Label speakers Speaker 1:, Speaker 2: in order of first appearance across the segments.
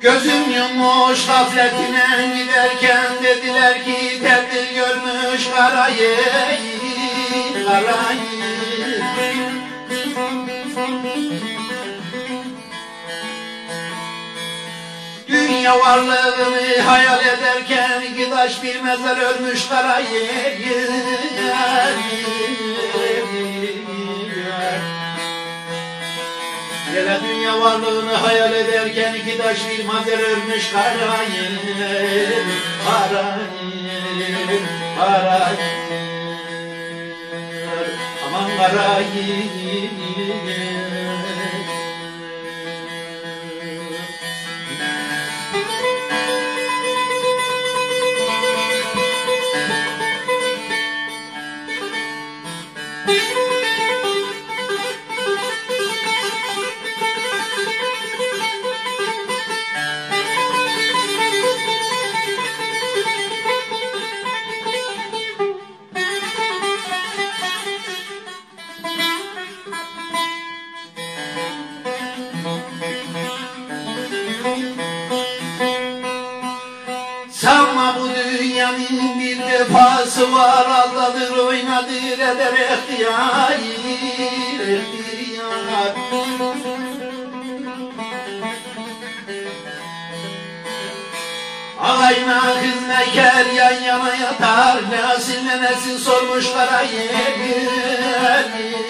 Speaker 1: Gözüm yummuş gafletine giderken dediler ki tedbir görmüş karayı, karayı. Dünya varlığını hayal ederken iki taş bir mezar örmüş karayı. Hele dünya varlığını hayal ederken iki taş bir mezar örmüş karayı, karayı, karayı. Aman karayı. Sanma bu dünyanın bir defası var, aldadır oynadır eder ihtiyar, ihtiyar. Ağayla kız meker yan yana yatar, nesil nesil sormuşlara yer.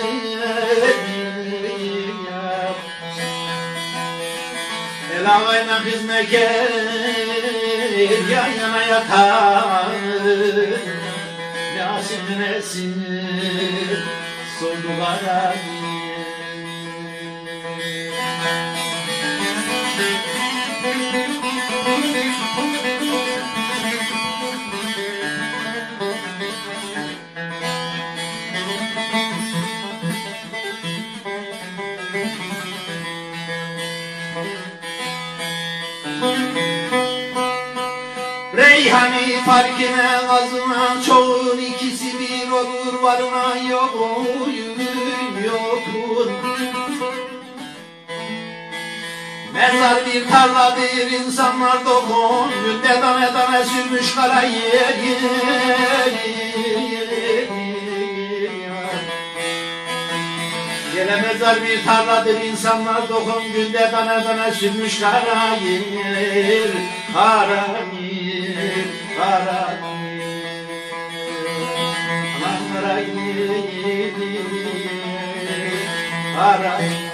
Speaker 1: El ağayla kız meker yan yana yatar, nesil nesil sordulara Reyhani farkine azına çoğun ikisi bir olur, varına yokun, yokun. Mezar bir tarladır, insanlar dokun, günde tane tane sürmüş karayı. Gele mezar bir tarladır, insanlar dokun, günde tane tane sürmüş karayı, karayı, karayı. Aman karayı, karayı.